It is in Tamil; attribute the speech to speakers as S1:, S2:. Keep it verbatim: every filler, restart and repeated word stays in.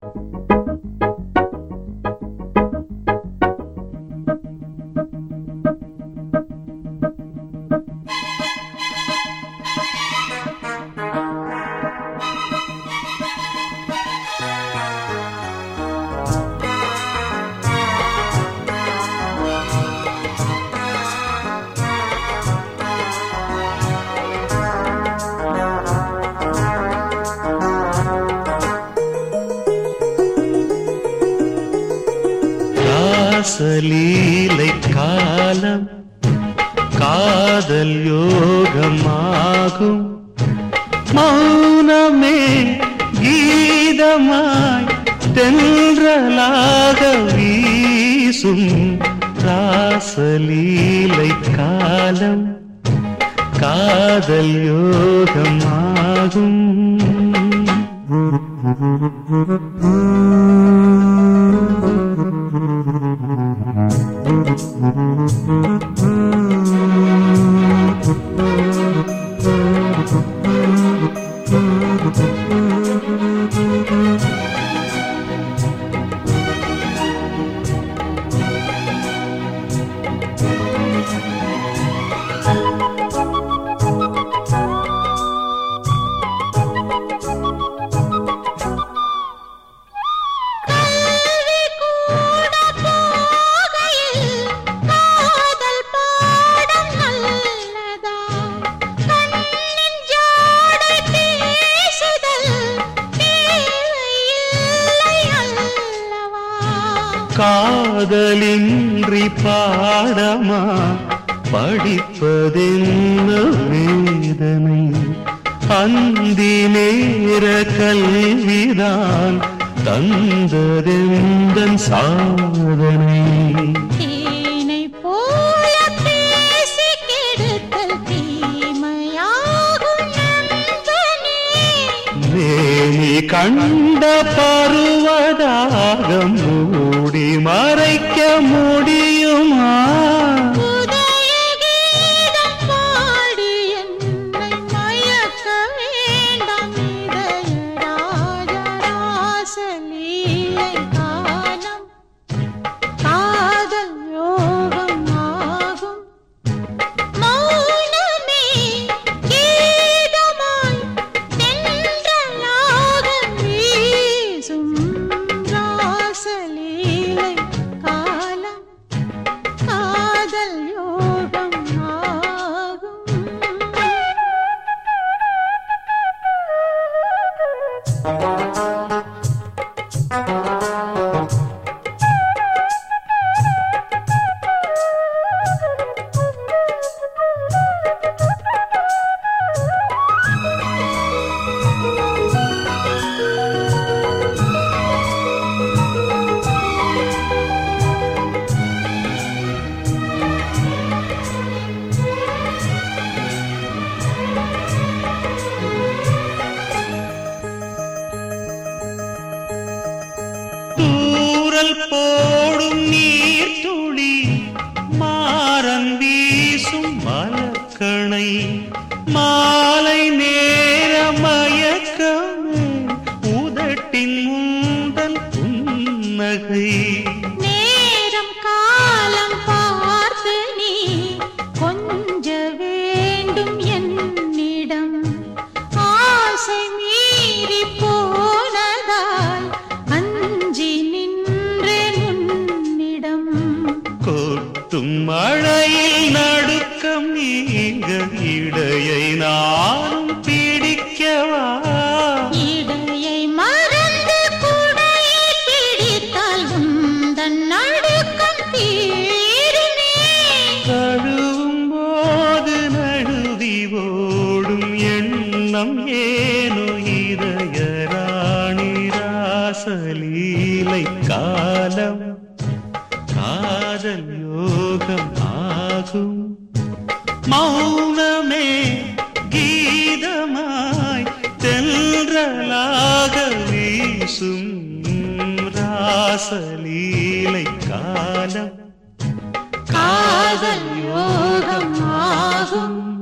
S1: ராசலீலை காலம் காதல் யோகமாகும். மௌனமே கீதமாய் தென்றலாக வீசும். ராசலீலை காலம் காதல் யோகமாகும். காதலின்றி பாடமா படிப்பதென்ன வேதனை. அந்தி நேர கல்விதான் தந்ததெந்தன் சாதனை. மேனி கண்ட பருவதாகம் மூடி மறைக்க முடியுமா? தூறல் போடும் நீர் துளி மாறன் வீசும் மலக்கணை. மாலை நேர மயக்கமே உதட்டின் முந்தன் புன்னகை.
S2: நேரம் காலம் பார்த்து நீ கொஞ்ச வேண்டும் என்னிடம். ஆசை மீறி போனதால் அஞ்சி நின்றேன் உன்னிடம்.
S1: கொட்டும் மழையில் நடுக்கம் நீங்க இடையை நானும் பிடிக்கவா?
S2: இடையை மறந்து குடையை பிடித்தால் உந்தன் நடுக்கம் தீருமே.
S1: தழுவும் போது நழுவி ஓடும் எண்ணம் ஏனோ இதய ராணி. ராசலீலை காலம் காதல் யோகம் ஆகும். மௌனமே கீதமாய் தென்றலாக வீசும். ராசலீலை காலம் காதல் யோகம் ஆகும்.